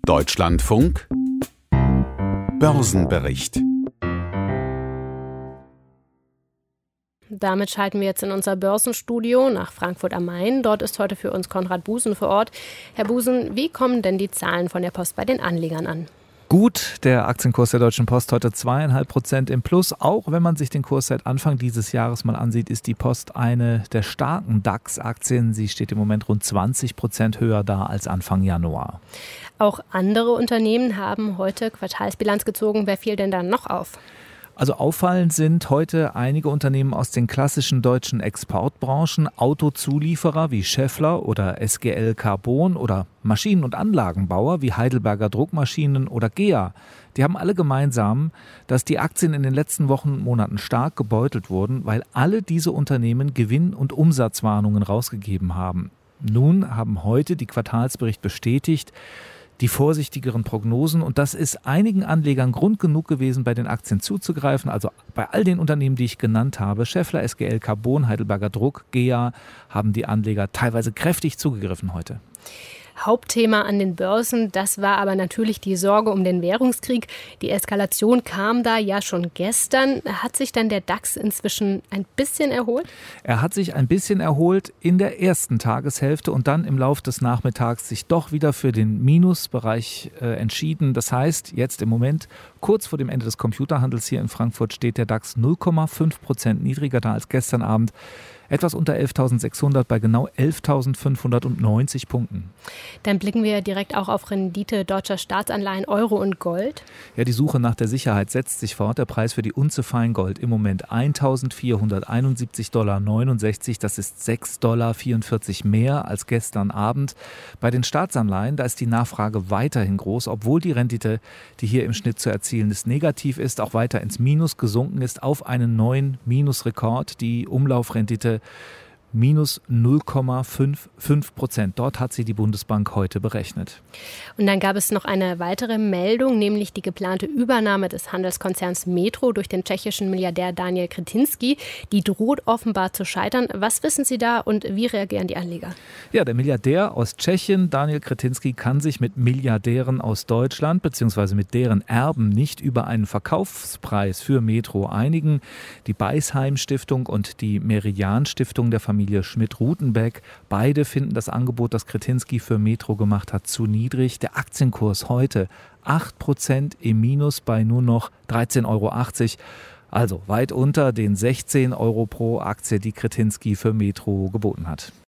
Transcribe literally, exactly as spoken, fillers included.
Deutschlandfunk Börsenbericht. Damit schalten wir jetzt in unser Börsenstudio nach Frankfurt am Main. Dort ist heute für uns Konrad Busen vor Ort. Herr Busen, wie kommen denn die Zahlen von der Post bei den Anlegern an? Gut, der Aktienkurs der Deutschen Post heute zweieinhalb Prozent im Plus. Auch wenn man sich den Kurs seit Anfang dieses Jahres mal ansieht, ist die Post eine der starken DAX-Aktien. Sie steht im Moment rund zwanzig Prozent höher da als Anfang Januar. Auch andere Unternehmen haben heute Quartalsbilanz gezogen. Wer fiel denn da noch auf? Also auffallend sind heute einige Unternehmen aus den klassischen deutschen Exportbranchen, Autozulieferer wie Schaeffler oder S G L Carbon oder Maschinen- und Anlagenbauer wie Heidelberger Druckmaschinen oder G E A. Die haben alle gemeinsam, dass die Aktien in den letzten Wochen und Monaten stark gebeutelt wurden, weil alle diese Unternehmen Gewinn- und Umsatzwarnungen rausgegeben haben. Nun haben heute die Quartalsbericht bestätigt, die vorsichtigeren Prognosen, und das ist einigen Anlegern Grund genug gewesen, bei den Aktien zuzugreifen. Also bei all den Unternehmen, die ich genannt habe, Schaeffler, S G L Carbon, Heidelberger Druck, G E A, haben die Anleger teilweise kräftig zugegriffen heute. Hauptthema an den Börsen, das war aber natürlich die Sorge um den Währungskrieg. Die Eskalation kam da ja schon gestern. Hat sich dann der DAX inzwischen ein bisschen erholt? Er hat sich ein bisschen erholt in der ersten Tageshälfte und dann im Laufe des Nachmittags sich doch wieder für den Minusbereich äh, entschieden. Das heißt, jetzt im Moment, kurz vor dem Ende des Computerhandels hier in Frankfurt, steht der DAX null Komma fünf Prozent niedriger da als gestern Abend. Etwas unter elftausendsechshundert bei genau elftausendfünfhundertneunzig Punkten. Dann blicken wir direkt auch auf Rendite deutscher Staatsanleihen, Euro und Gold. Ja, die Suche nach der Sicherheit setzt sich fort. Der Preis für die Unze Feingold im Moment eintausendvierhunderteinundsiebzig Komma neunundsechzig Dollar. Das ist sechs Komma vierundvierzig Dollar mehr als gestern Abend. Bei den Staatsanleihen, da ist die Nachfrage weiterhin groß, obwohl die Rendite, die hier im Schnitt zu erzielen ist, negativ ist, auch weiter ins Minus gesunken ist auf einen neuen Minusrekord. Die Umlaufrendite minus null Komma fünfundfünfzig Prozent. Dort hat sie die Bundesbank heute berechnet. Und dann gab es noch eine weitere Meldung, nämlich die geplante Übernahme des Handelskonzerns Metro durch den tschechischen Milliardär Daniel Křetínský. Die droht offenbar zu scheitern. Was wissen Sie da und wie reagieren die Anleger? Ja, der Milliardär aus Tschechien, Daniel Křetínský, kann sich mit Milliardären aus Deutschland bzw. mit deren Erben nicht über einen Verkaufspreis für Metro einigen. Die Beisheim Stiftung und die Merian Stiftung der Familie Schmidt-Rutenbeck. Beide finden das Angebot, das Křetínský für Metro gemacht hat, zu niedrig. Der Aktienkurs heute acht Prozent im Minus bei nur noch dreizehn Komma achtzig Euro. Also weit unter den sechzehn Euro pro Aktie, die Křetínský für Metro geboten hat.